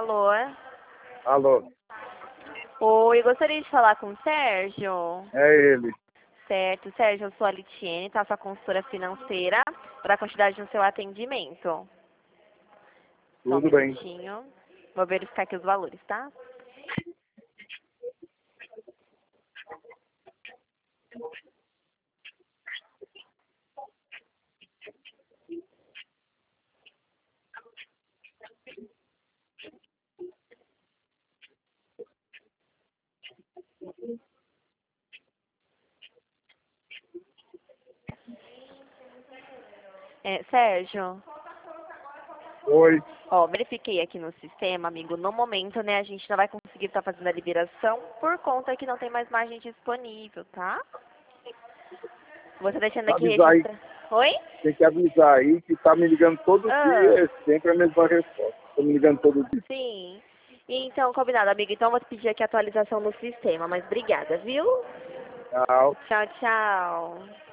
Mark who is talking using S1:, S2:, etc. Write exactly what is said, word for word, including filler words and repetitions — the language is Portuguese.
S1: Alô?
S2: Alô,
S1: Oi, gostaria de falar com o Sérgio.
S2: é ele.
S1: Certo, Sérgio, eu sou a Litiene, tá? Sua consultora financeira, para a quantidade no seu atendimento. Só um
S2: Tudo bem.
S1: minutinho. Vou verificar aqui os valores, tá? É, Sérgio,
S2: Oi.
S1: ó, verifiquei aqui no sistema, amigo. No momento, né, a gente não vai conseguir estar fazendo a liberação por conta que não tem mais margem disponível, tá? Você deixando aqui
S2: Avisar aí,
S1: registrar. Oi?
S2: tem que avisar aí que tá me ligando todo
S1: Ah,
S2: dia, é sempre a mesma resposta. Tô me ligando todo dia.
S1: sim. Então, combinado, amigo. Então, eu vou pedir aqui a atualização no sistema, mas obrigada, viu?
S2: Tchau.
S1: Tchau, tchau.